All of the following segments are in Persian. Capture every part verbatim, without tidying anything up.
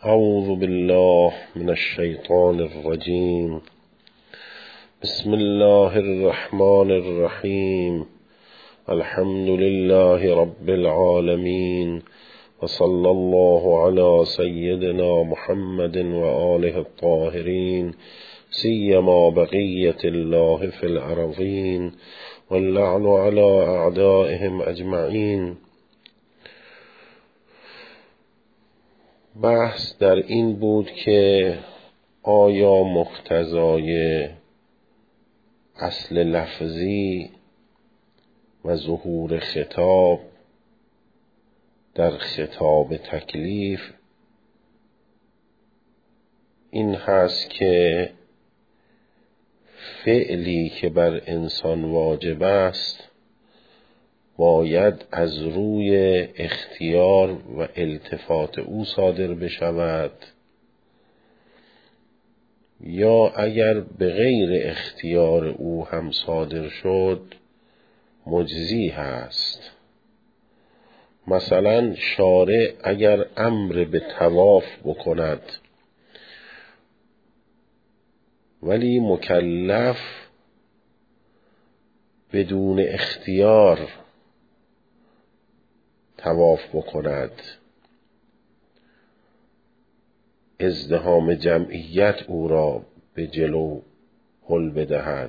اعوذ بالله من الشیطان الرجیم. بسم الله الرحمن الرحیم. الحمد لله رب العالمین و صلی الله علی سیدنا محمد و آله الطاهرین سیما بقیة الله فی الارضین واللعن علی اعدائهم اجمعین. بحث در این بود که آیا مقتضای اصل لفظی و ظهور خطاب در خطاب تکلیف این هست که فعلی که بر انسان واجب است باید از روی اختیار و التفات او صادر بشود، یا اگر به غیر اختیار او هم صادر شد مجزی هست. مثلا شارع اگر امر به طواف بکند ولی مکلف بدون اختیار طواف بکند، ازدحام جمعیت او را به جلو هل بدهد،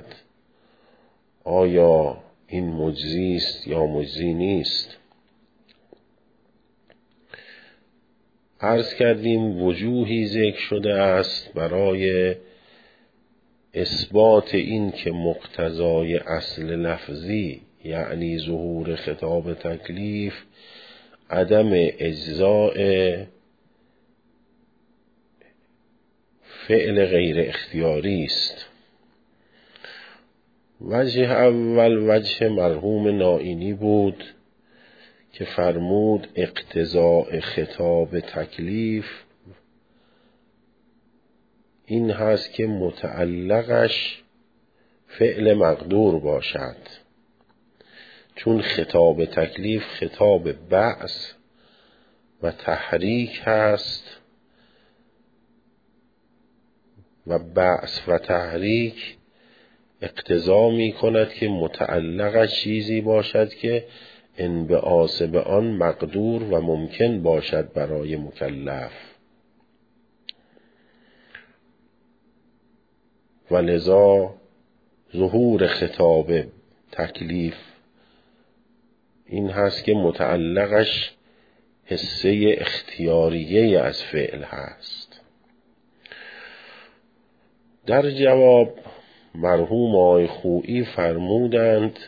آیا این مجزی است یا مجزی نیست؟ عرض کردیم وجوهی ذکر شده است برای اثبات این که مقتضای اصل لفظی یعنی ظهور خطاب تکلیف عدم اجزاء فعل غیر اختیاری است. وجه اول وجه مرحوم نائینی بود که فرمود اقتضاء خطاب تکلیف این هست که متعلقش فعل مقدور باشد، چون خطاب تکلیف خطاب بعث و تحریک هست و بعث و تحریک اقتضا می کند که متعلقش چیزی باشد که انبعاث به آن مقدور و ممکن باشد برای مکلف، و لذا ظهور خطاب تکلیف این هست که متعلقش حصه اختیاریه از فعل هست. در جواب مرحوم آقای خویی فرمودند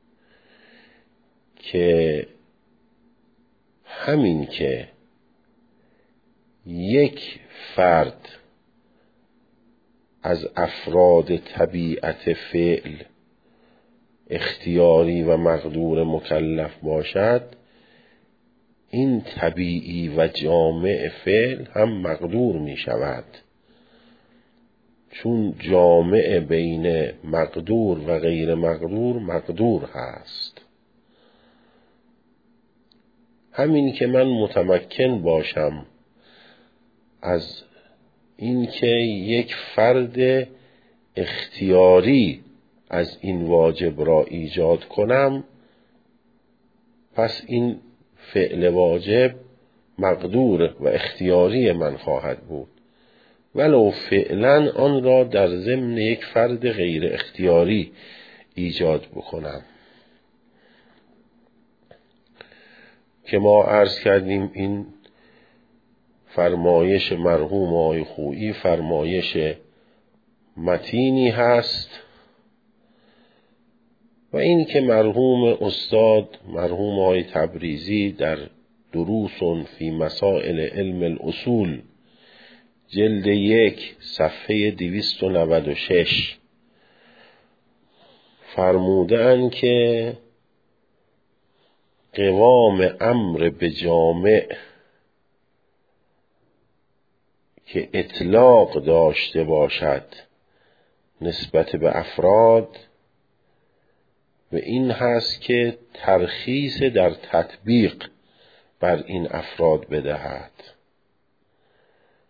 که همین که یک فرد از افراد طبیعت فعل اختیاری و مقدور مکلف باشد، این طبیعی و جامع فعل هم مقدور می شود، چون جامع بین مقدور و غیر مقدور مقدور هست. همین که من متمکن باشم از این که یک فرد اختیاری از این واجب را ایجاد کنم، پس این فعل واجب مقدور و اختیاری من خواهد بود، ولو فعلا آن را در ضمن یک فرد غیر اختیاری ایجاد بکنم. که ما عرض کردیم این فرمایش مرحوم آقای خویی فرمایش متینی هست، و این که مرحوم استاد مرحوم آقای تبریزی در دروس فی مسائل علم الاصول جلد یک صفحه دویست و نود و شش فرمودند که قوام امر به جامع که اطلاق داشته باشد نسبت به افراد و این هست که ترخیص در تطبیق بر این افراد بدهد.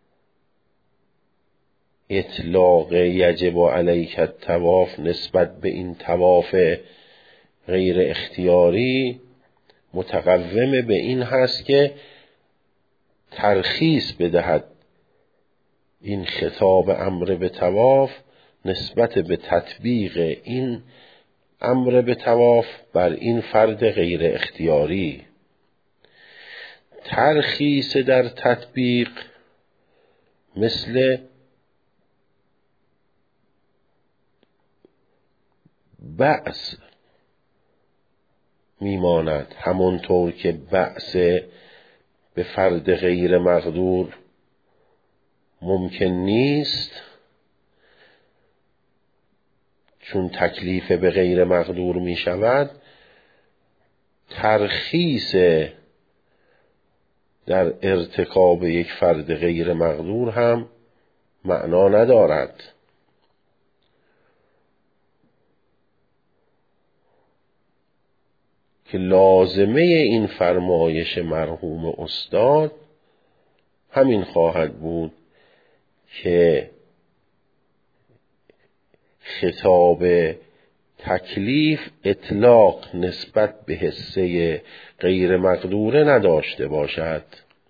اطلاق یجب علیک الطواف نسبت به این طواف غیر اختیاری متقوم به این هست که ترخیص بدهد این خطاب امر به طواف نسبت به تطبیق این امر به طواف بر این فرد غیر اختیاری. ترخیص در تطبیق مثل بأس میماند، همونطور که بأس به فرد غیر مقدور ممکن نیست چون تکلیف به غیر مقدور می شود، ترخیص در ارتکاب یک فرد غیر مقدور هم معنا ندارد. که لازمه این فرمایش مرحوم استاد همین خواهد بود که خطاب تکلیف اطلاق نسبت به حصه غیر مقدوره نداشته باشد،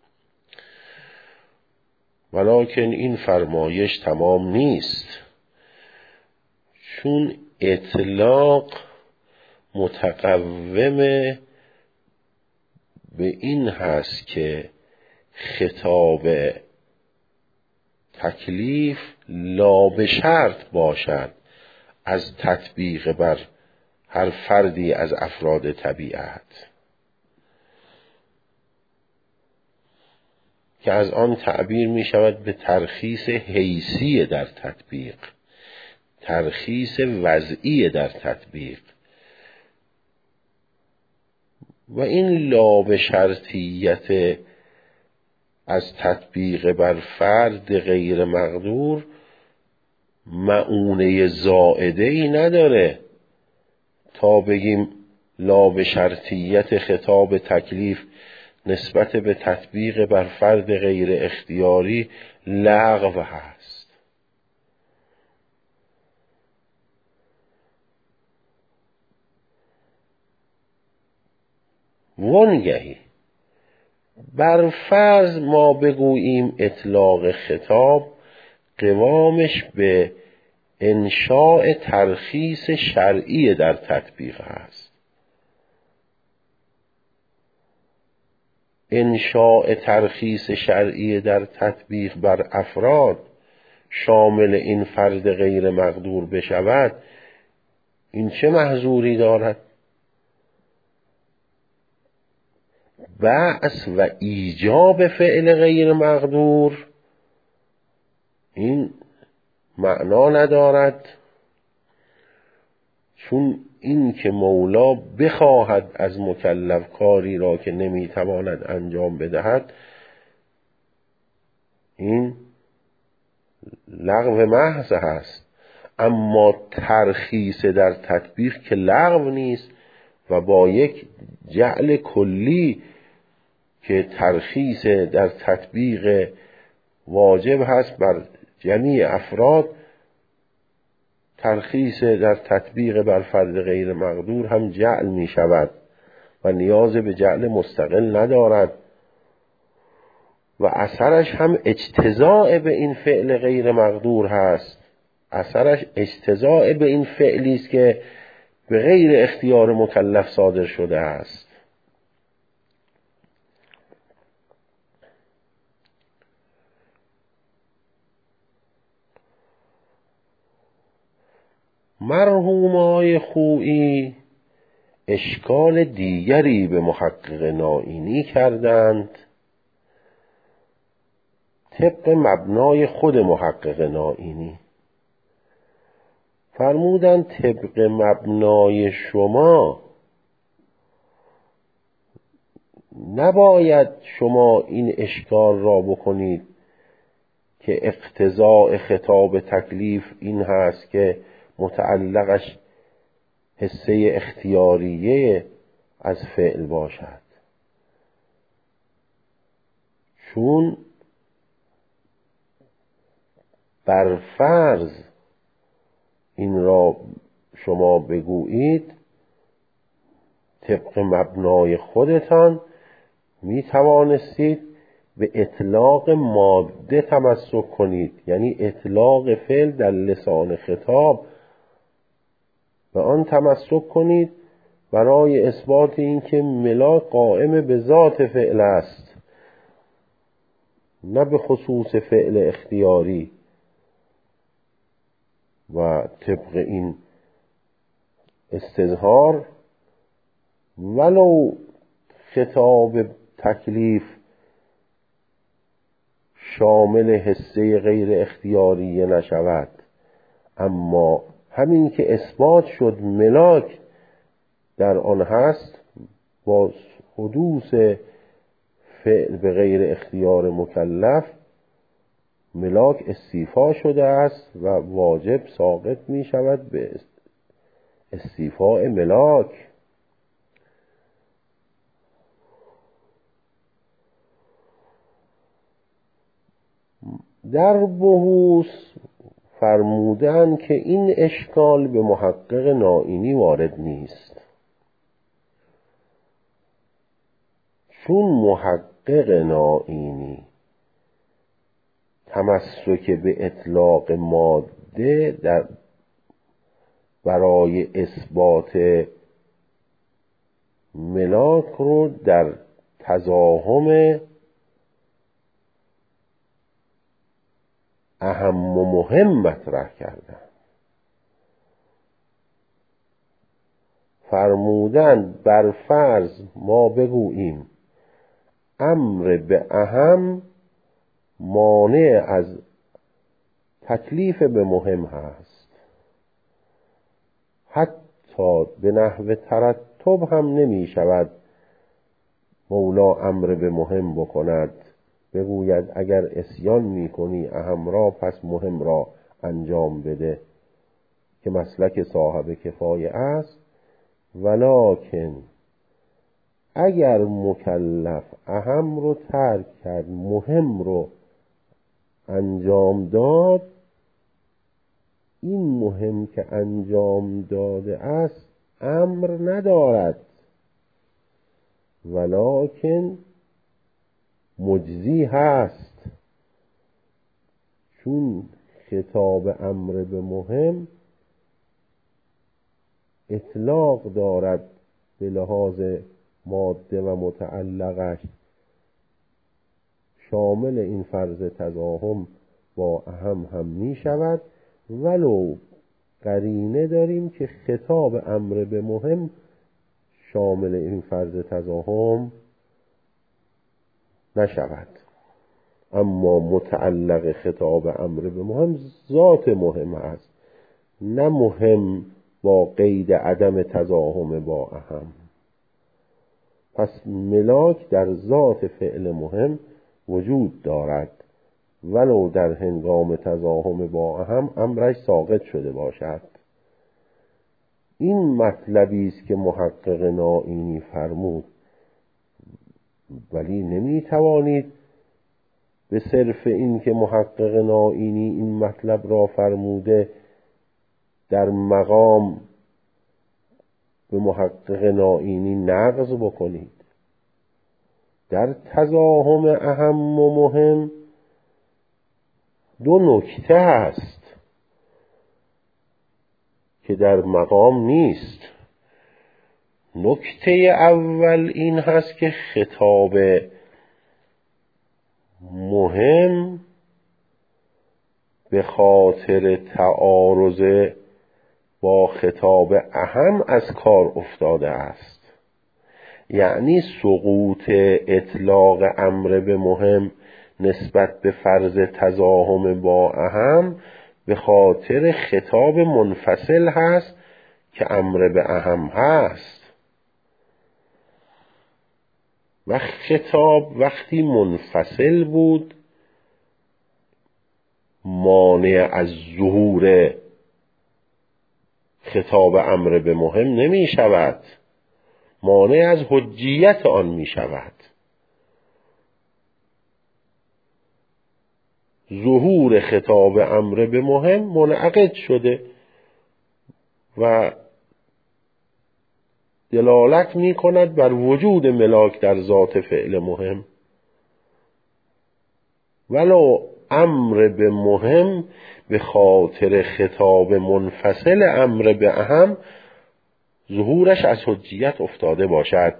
ولکن این فرمایش تمام نیست، چون اطلاق متقوم به این هست که خطاب تکلیف لا به شرط باشد از تطبیق بر هر فردی از افراد طبیعت، که از آن تعبیر می شود به ترخیص حیثی در تطبیق، ترخیص وضعی در تطبیق. و این لا به شرطیت از تطبیق بر فرد غیر مقدور مؤونه زائده ای نداره تا بگیم لا به شرطیت خطاب تکلیف نسبت به تطبیق بر فرد غیر اختیاری لغو هست. وانگهی بر فرض ما بگوییم اطلاق خطاب قوامش به انشاء ترخیص شرعی در تطبیق است. انشاء ترخیص شرعی در تطبیق بر افراد شامل این فرد غیر مقدور بشود، این چه محظوری دارد؟ بعث و ایجاب فعل غیر مقدور این معنا ندارد، چون این که مولا بخواهد از مکلف کاری را که نمیتواند انجام بدهد این لغو محض هست، اما ترخیص در تطبیق که لغو نیست و با یک جعل کلی که ترخیص در تطبیق واجب هست بر جمیع افراد، ترخیص در تطبیق بر فرد غیر مقدور هم جعل می شود و نیاز به جعل مستقل ندارد و اثرش هم اجتزاء به این فعل غیر مقدور هست. اثرش اجتزاء به این فعلی است که به غیر اختیار مکلف صادر شده است. مرحوم آقای خویی اشکال دیگری به محقق نائینی کردند طبق مبنای خود محقق نائینی. فرمودند طبق مبنای شما نباید شما این اشکال را بکنید که اقتضاء خطاب تکلیف این هست که متعلقش حصه اختیاریه از فعل باشد، چون بر فرض این را شما بگویید طبق مبنای خودتان می توانستید به اطلاق ماده تمسک کنید، یعنی اطلاق فعل در لسان خطاب به آن تمسک کنید برای اثبات اینکه ملاک قائم به ذات فعل است، نه به خصوص فعل اختیاری. و طبق این استظهار ولو خطاب تکلیف شامل حصه غیر اختیاریه نشود، اما همین که اثبات شد ملاک در آن هست، با حدوث فعل به غیر اختیار مکلف ملاک استیفا شده است و واجب ساقط می شود به استیفاء ملاک. در بحوث فرمودن که این اشکال به محقق نائینی وارد نیست، چون محقق نائینی تمسک به اطلاق ماده در برای اثبات ملاک رو در تزاحم اهم و مهم مطرح کردن. فرمودن بر فرض ما بگوییم امر به اهم مانع از تکلیف به مهم هست، حتی به نحو ترتب هم نمی شود مولا امر به مهم بکند، بگوید اگر عصیان می کنی اهم را پس مهم را انجام بده، که مسلک صاحب کفایه است. ولکن اگر مکلف اهم رو ترک کرد مهم رو انجام داد، این مهم که انجام داده است امر ندارد، ولکن مجزی هست، چون خطاب امر به مهم اطلاق دارد به لحاظ ماده و متعلقش، شامل این فرض تزاحم با اهم هم می شود، ولو قرینه داریم که خطاب امر به مهم شامل این فرض تزاحم نشود. اما متعلق خطاب امر به مهم ذات مهم است، نه مهم با قید عدم تزاحم با اهم. پس ملاک در ذات فعل مهم وجود دارد، ولو در هنگام تزاحم با اهم امرش ساقط شده باشد. این مطلبی است که محقق نائینی فرمود، ولی نمی توانید به صرف این که محقق نائینی این مطلب را فرموده در مقام به محقق نائینی نقض بکنید. در تزاحم اهم و مهم دو نکته هست که در مقام نیست. نکته اول این هست که خطاب مهم به خاطر تعارض با خطاب اهم از کار افتاده است، یعنی سقوط اطلاق امر به مهم نسبت به فرض تزاحم با اهم به خاطر خطاب منفصل هست که امر به اهم هست. و خطاب وقتی منفصل بود مانع از ظهور خطاب امر به مهم نمی شود، مانع از حجیت آن می شود. ظهور خطاب امر به مهم منعقد شده و دلالت می کند بر وجود ملاک در ذات فعل مهم، ولو امر به مهم به خاطر خطاب منفصل امر به اهم ظهورش از حجیت افتاده باشد.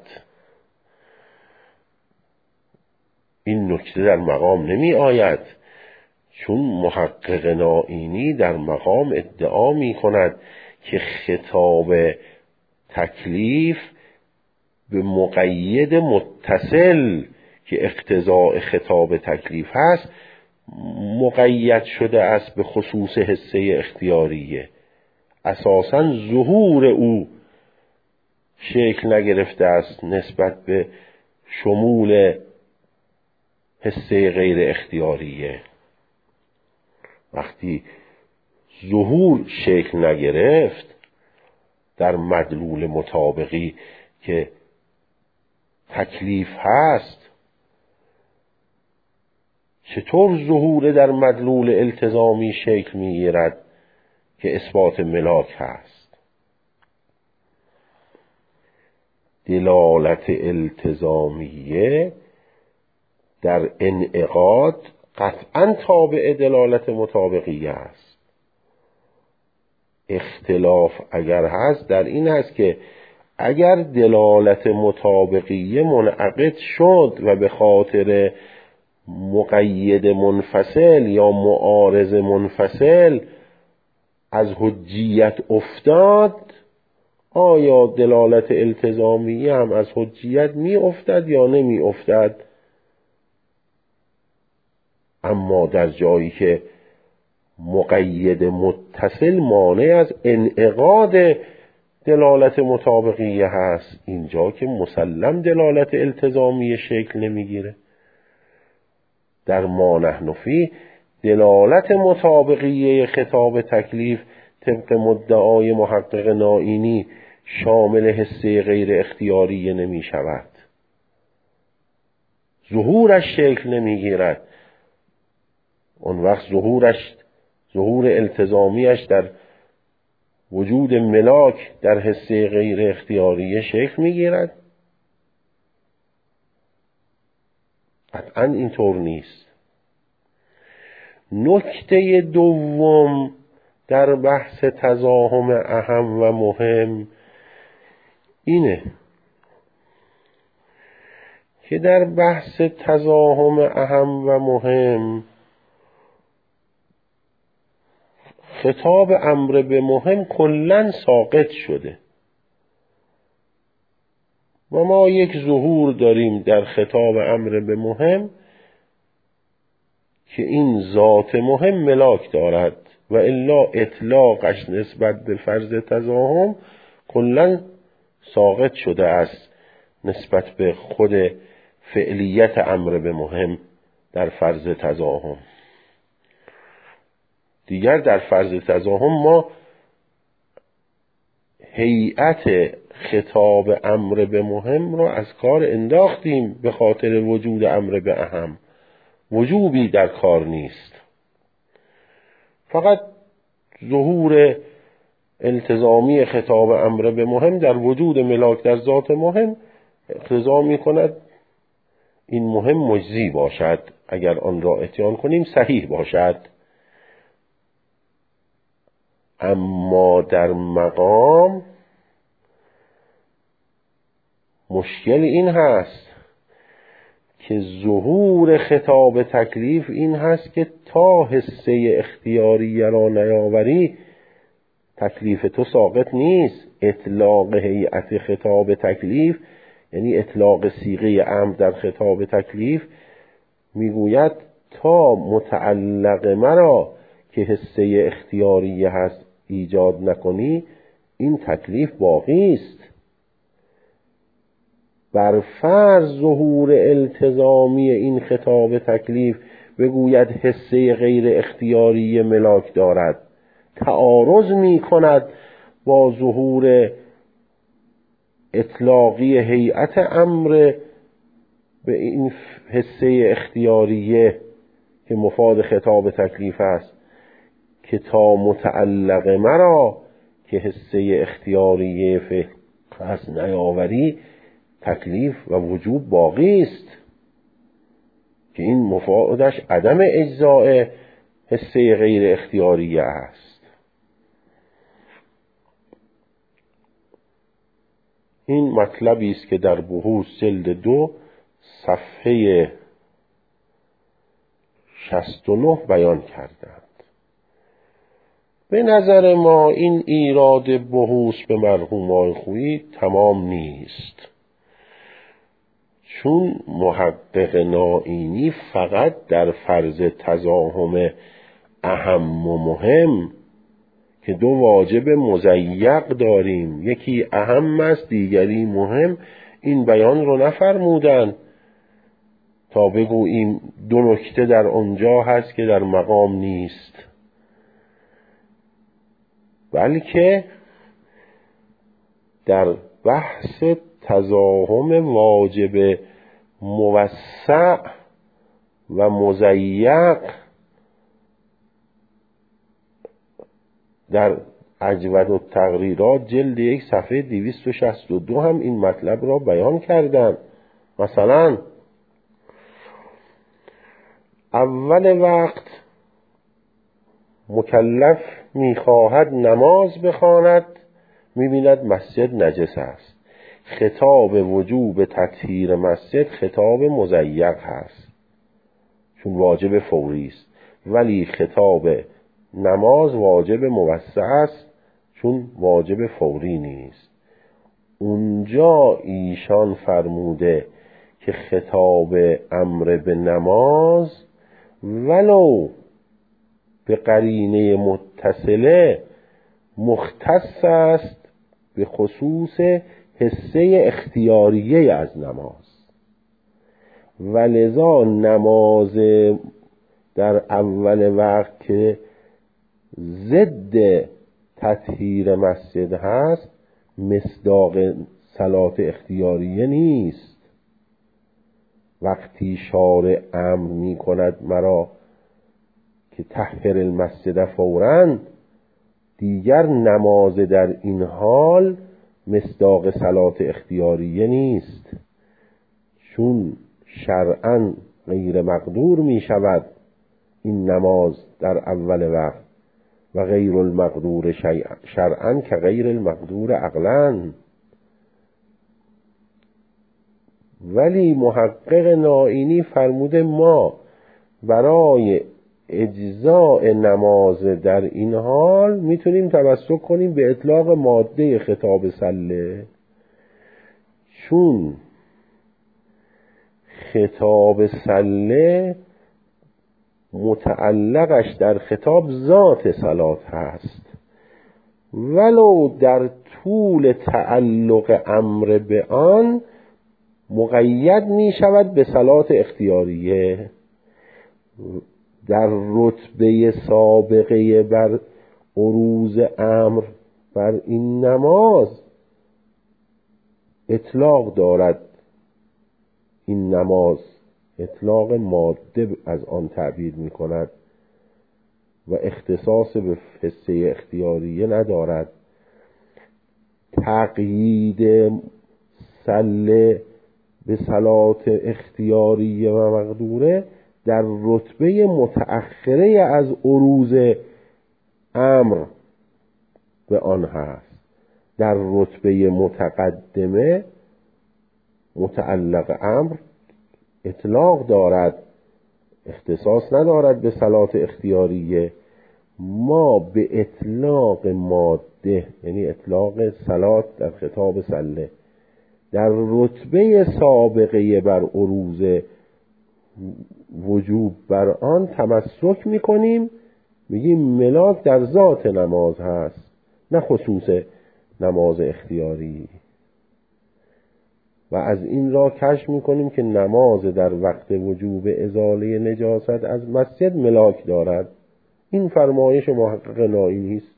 این نکته در مقام نمی آید، چون محقق نائینی در مقام ادعا می کند که خطاب تکلیف به مقید متصل که اقتضاء خطاب تکلیف هست مقید شده است به خصوص حسه اختیاریه. اساساً ظهور او شکل نگرفته است نسبت به شمول حسه غیر اختیاریه. وقتی ظهور شکل نگرفت در مدلول مطابقی که تکلیف هست، چطور ظهور در مدلول التزامی شکل میگیرد که اثبات ملاک هست؟ دلالت التزامیه در انعقاد قطعاً تابع دلالت مطابقیه است. اختلاف اگر هست در این است که اگر دلالت مطابقیه منعقد شد و به خاطر مقید منفصل یا معارض منفصل از حجیت افتاد، آیا دلالت التزامیه هم از حجیت می افتد یا نمی افتد؟ اما در جایی که مقید متصل مانع از انعقاد دلالت مطابقیه هست، اینجا که مسلم دلالت التزامیه شکل نمیگیره. در ما نحن فیه دلالت مطابقیه خطاب تکلیف طبق مدعای محقق نائینی شامل حسه غیر اختیاریه نمی شود، ظهورش شکل نمیگیرد. اون وقت ظهورش ظهور التزامیش در وجود ملاک در حسه غیر اختیاریه شکل میگیرد؟ قطعاً اینطور نیست. نکته دوم در بحث تزاحم اهم و مهم اینه که در بحث تزاحم اهم و مهم خطاب امر به مهم کلاً ساقط شده و ما یک ظهور داریم در خطاب امر به مهم که این ذات مهم ملاک دارد و الا اطلاقش نسبت به فرض تزاحم کلاً ساقط شده است نسبت به خود فعلیت امر به مهم در فرض تزاحم. دیگر در فرض تزاحم ما هیئت خطاب امر به مهم را از کار انداختیم به خاطر وجود امر به اهم. وجوبی در کار نیست، فقط ظهور التزامی خطاب امر به مهم در وجود ملاک در ذات مهم اقتضا می کند این مهم مجزی باشد، اگر آن را اتیان کنیم صحیح باشد. اما در مقام مشکل این هست که ظهور خطاب تکلیف این هست که تا حسه اختیاریه را نیاوری تکلیف تو ساقط نیست. اطلاق هیئت خطاب تکلیف یعنی اطلاق صیغه امر در خطاب تکلیف میگوید تا متعلق مرا که حسه اختیاریه هست ایجاد نکنی این تکلیف باقی است. بر فرض ظهور التزامی این خطاب تکلیف بگوید حسه غیر اختیاری ملاک دارد، تعارض می کند با ظهور اطلاقی هیئت امر به این حسه اختیاریه که مفاد خطاب تکلیف است که تا متعلق مرا که حصه اختیاریه فقط نیاوری تکلیف و وجوب باقی است، که این مفادش عدم اجزاء حصه غیر اختیاریه است. این مطلبی است که در بحوث جلد دو صفحه شصت و نه بیان کردند. به نظر ما این ایراد بحوث به مرحوم خویی تمام نیست، چون محقق نائینی فقط در فرض تزاحم اهم و مهم که دو واجب مضیق داریم، یکی اهم است دیگری مهم، این بیان رو نفرمودن تا بگوییم دو نکته در آنجا هست که در مقام نیست، بلکه در بحث تزاحم واجب موسع و مضیق در اجود التقریرات جلد یک صفحه دویست و شصت و دو هم این مطلب را بیان کردند. مثلا اول وقت مکلف میخواهد نماز بخواند، میبیند مسجد نجس است، خطاب وجوب تطهیر مسجد خطاب مضیق هست چون واجب فوری است، ولی خطاب نماز واجب موسع است چون واجب فوری نیست. اونجا ایشان فرموده که خطاب امر به نماز ولو به قرینه متصله مختص است به خصوص حصه اختیاریه از نماز، ولذا نماز در اول وقت که ضد تطهیر مسجد هست مصداق صلات اختیاریه نیست. وقتی شارع امر می کند مرا که طهر المسجد فوراً، دیگر نماز در این حال مصداق صلات اختیاریه نیست، چون شرعاً غیر مقدور می شود این نماز در اول وقت و غیر المقدور شرعاً که غیر المقدور عقلاً. ولی محقق نائینی فرموده ما برای اجزاء نماز در این حال میتونیم تمسک کنیم به اطلاق ماده خطاب سله، چون خطاب سله متعلقش در خطاب ذات صلات هست، ولو در طول تعلق امر به آن مقید می شود به صلات اختیاریه. در رتبه سابقه بر عروض امر بر این نماز اطلاق دارد، این نماز اطلاق ماده از آن تعبیر می کند و اختصاص به حصه اختیاریه ندارد. تقیید سله به صلات اختیاریه و مقدوره در رتبه متأخره از عروض امر به آن هست، در رتبه متقدمه متعلق امر اطلاق دارد، اختصاص ندارد به صلات اختیاریه. ما به اطلاق ماده یعنی اطلاق صلات در خطاب سله در رتبه سابقه بر عروض وجوب بر آن تمسک میکنیم، میگیم ملاک در ذات نماز هست نه خصوص نماز اختیاری. و از این را کشف میکنیم که نماز در وقت وجوب ازاله نجاست از مسجد ملاک دارد. این فرمایش محقق نائینی است.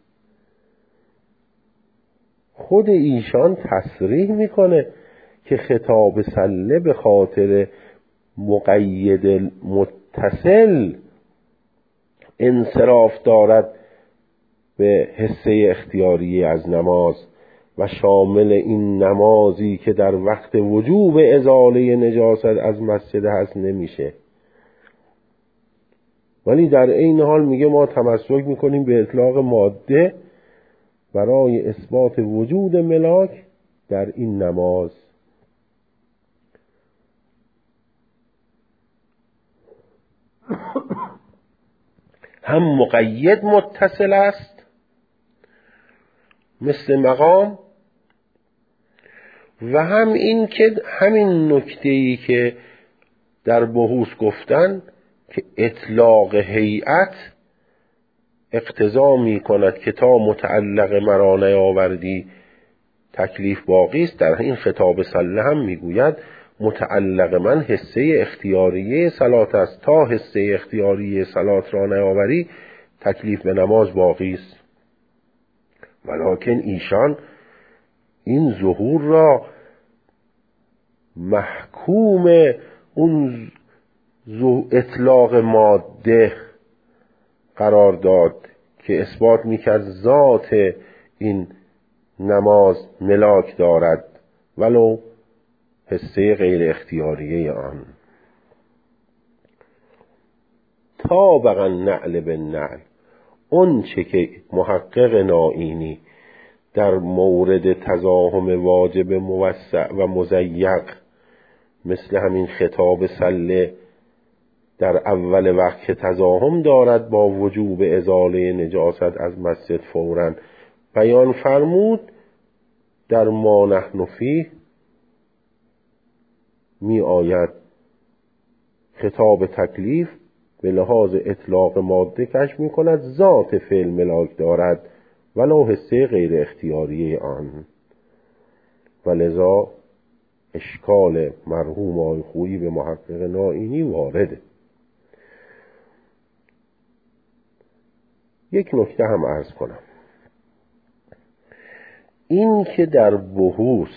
خود ایشان تصریح میکنه که خطاب سله به خاطر مقید متصل انصراف دارد به حصه اختیاری از نماز و شامل این نمازی که در وقت وجوب ازاله نجاست از مسجد هست نمیشه. ولی در این حال میگه ما تمسک میکنیم به اطلاق ماده برای اثبات وجود ملاک در این نماز. هم مقید متصل است مثل مقام و هم این که همین نکته‌ای که در بحوث گفتن که اطلاق هیئت اقتضا می کند که تا متعلق مرا نیاوردی تکلیف باقی است. در این خطاب صله هم میگوید متعلق من حصه اختیاریه صلات است، تا حصه اختیاریه صلات را نیاوری تکلیف به نماز باقی است. ولکن ایشان این ظهور را محکوم اون اطلاق ماده قرار داد که اثبات میکرد ذات این نماز ملاک دارد ولو حصه غیر اختیاریه آن. طابق النعل بالنعل، اون چه که محقق نائینی در مورد تزاحم واجب موسع و مضیق مثل همین خطاب صله در اول وقت که تزاحم دارد با وجوب ازاله نجاست از مسجد فوراً بیان فرمود، در ما نحن فیه می آید خطاب تکلیف به لحاظ اطلاق ماده کشف می کند ذات فعل ملاک دارد ولو حصه غیر اختیاری آن. ولذا اشکال مرحوم آقای خویی به محقق نائینی وارده. یک نکته هم عرض کنم، این که در بحوث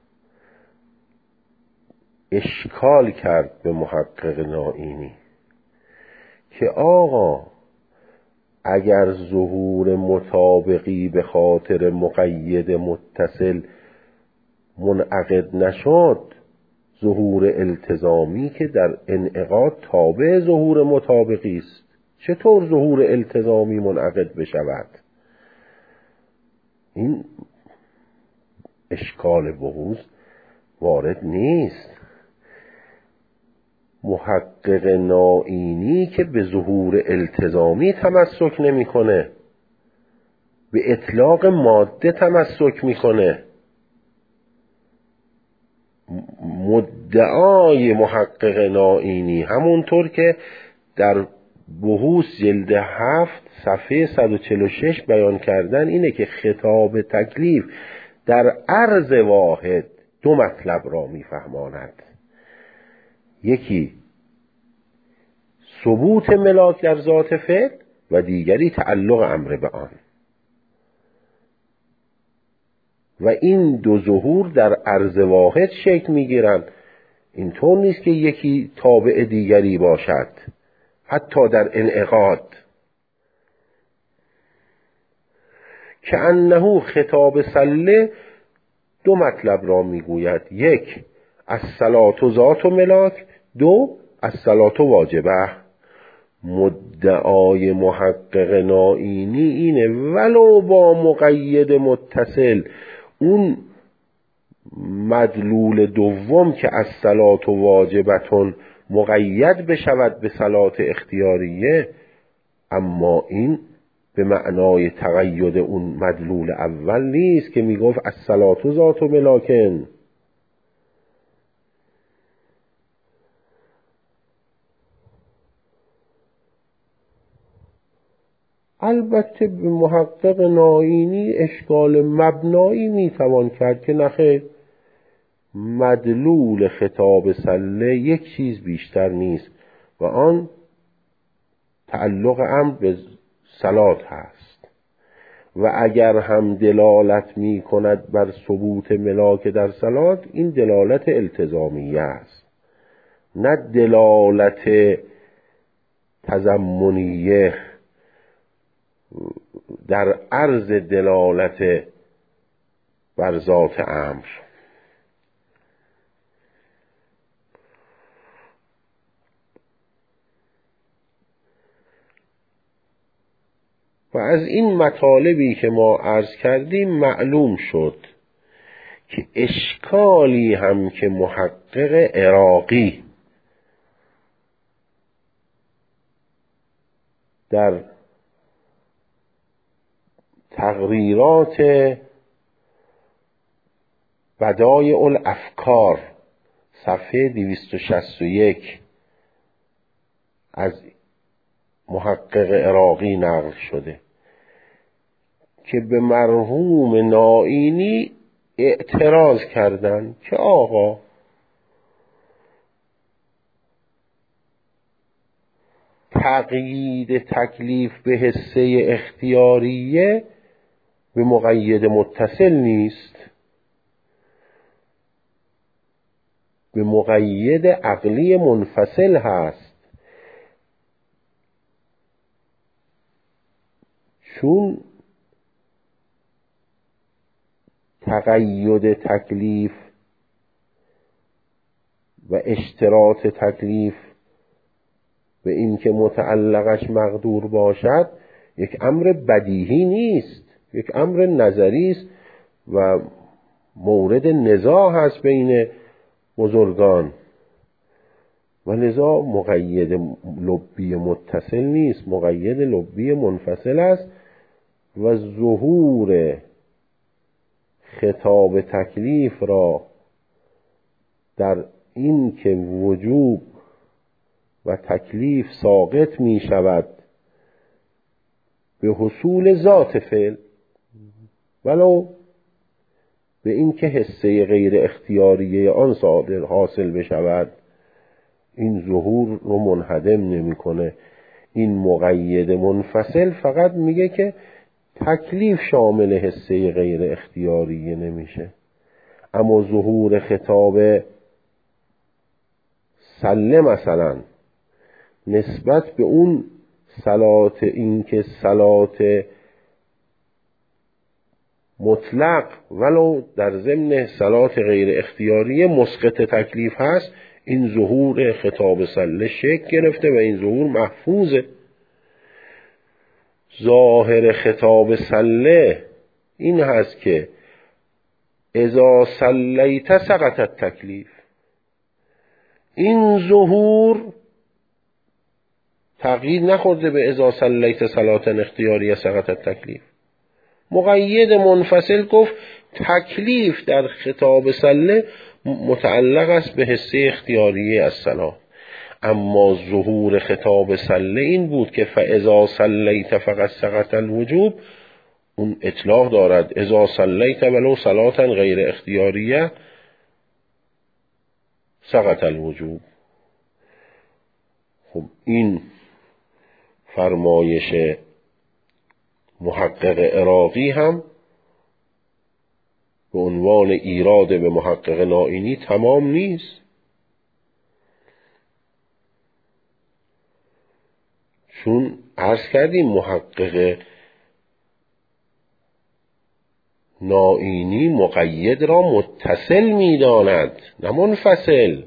اشکال کرد به محقق نائینی که آقا اگر ظهور مطابقی به خاطر مقید متصل منعقد نشد، ظهور التزامی که در انعقاد تابع ظهور مطابقی است، چطور ظهور التزامی منعقد بشود؟ این اشکال بحوث وارد نیست. محقق نائینی که به ظهور التزامی تمسک نمیکنه، به اطلاق ماده تمسک میکنه. مدعای محقق نائینی همونطور که در بحوث جلد هفت صفحه صد و چهل و شش بیان کردن اینه که خطاب تکلیف در عرض واحد دو مطلب را میفهماند. یکی ثبوت ملاک در ذات فعل و دیگری تعلق امر به آن. و این دو ظهور در عرض واحد شکل میگیرند. اینطور نیست که یکی تابع دیگری باشد، حتی در انعقاد. که انه خطاب صله دو مطلب را میگوید، یک الصلاة ذات ملاک، دو الصلاة واجبه. مدعای محقق نائینی اینه ولو با مقید متصل اون مدلول دوم که الصلاة واجبتون مقید بشود به صلاة اختیاریه، اما این به معنای تقید اون مدلول اول نیست که میگفت الصلاة ذات ملاکن. البته به محقق نائینی اشکال مبنایی میتوان کرد که نخیر، مدلول خطاب صله یک چیز بیشتر نیست و آن تعلق امر به صلات هست و اگر هم دلالت می کند بر ثبوت ملاک در صلات، این دلالت التزامیه است نه دلالت تضمنیه در عرض دلالت بر ذات امر. و از این مطالبی که ما عرض کردیم معلوم شد که اشکالی هم که محقق عراقی در تقریرات بدایع الافکار صفحه دویست و شصت و یک از محقق عراقی نقل شده که به مرحوم نائینی اعتراض کردند که آقا تقیید تکلیف به حصه اختیاریه به مقید متصل نیست، به مقید عقلی منفصل هست، چون تقید تکلیف و اشتراط تکلیف به این که متعلقش مقدور باشد یک امر بدیهی نیست، یک امر نظری است و مورد نزاع هست بین بزرگان و لذا مقید لبی متصل نیست، مقید لبی منفصل است و ظهور خطاب تکلیف را در این که وجوب و تکلیف ساقط می شود به حصول ذات فعل ولو به این که حصه غیر اختیاریه آن صادر حاصل بشود، این ظهور رو منهدم نمی کنه. این مقید منفصل فقط میگه که تکلیف شامل حصه غیر اختیاریه نمیشه، اما ظهور خطاب سله مثلا نسبت به اون صلات، این که صلات مطلق ولو در ضمن صلات غیر اختیاریه مسقط تکلیف هست، این ظهور خطاب سله شکل گرفته و این ظهور محفوظه. ظاهر خطاب سله این هست که اذا سلیت سقط التکلیف، این ظهور تقیید نخورده به اذا سلیت صلات اختیاریه سقط التکلیف. مقید منفصل گفت تکلیف در خطاب سله متعلق است به حصه اختیاریه از صلاة، اما ظهور خطاب سله این بود که فاذا سلیت فقط سقط الوجوب، اون اطلاق دارد اذا سلیت ولو صلاة غیر اختیاریه سقط الوجوب. خب این فرمایش محقق عراقی هم به عنوان ایراد به محقق نائینی تمام نیست، چون عرض کردیم محقق نائینی مقید را متصل می داند نه منفصل.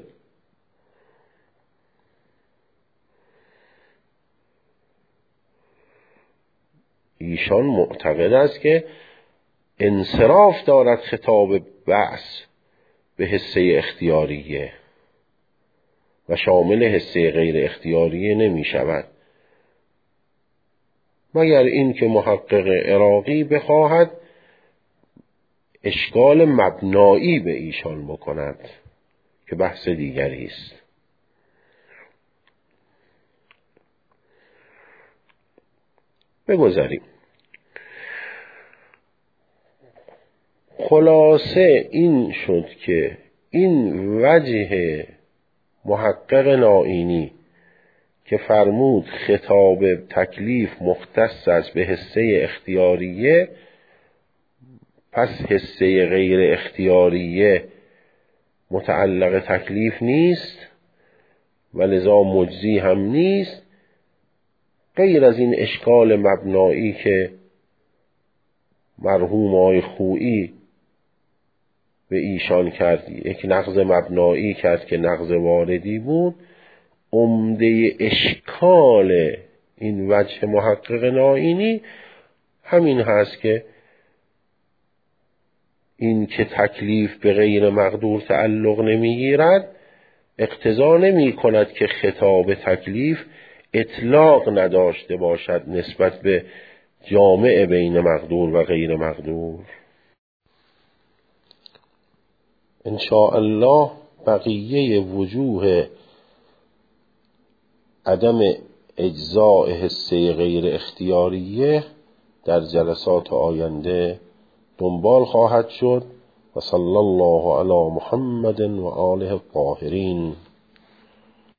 ایشان معتقد است که انصراف دارد خطاب بعث به حصه اختیاریه و شامل حصه غیر اختیاریه نمی شود، مگر این که محقق عراقی بخواهد اشکال مبنایی به ایشان بکند که بحث دیگری است. بگذاریم. خلاصه این شد که این وجه محقق نائینی که فرمود خطاب تکلیف مختص است به حصه اختیاریه، پس حصه غیر اختیاریه متعلق تکلیف نیست و لذا مجزی هم نیست، غیر از این اشکال مبنایی که مرحوم آقای خویی به ایشان کرد، یک نقض مبنایی کرد که نقض واردی بود، عمده اشکال این وجه محقق نائینی همین هست که این که تکلیف به غیر مقدور تعلق نمیگیرد اقتضا نمی کند که خطاب تکلیف اطلاق نداشته باشد نسبت به جامع بین مقدور و غیر مقدور. ان شاء الله بقیه وجوه عدم اجزاء حصه غیر اختیاریه در جلسات آینده دنبال خواهد شد. و صلی الله علی محمد و آله الطاهرین.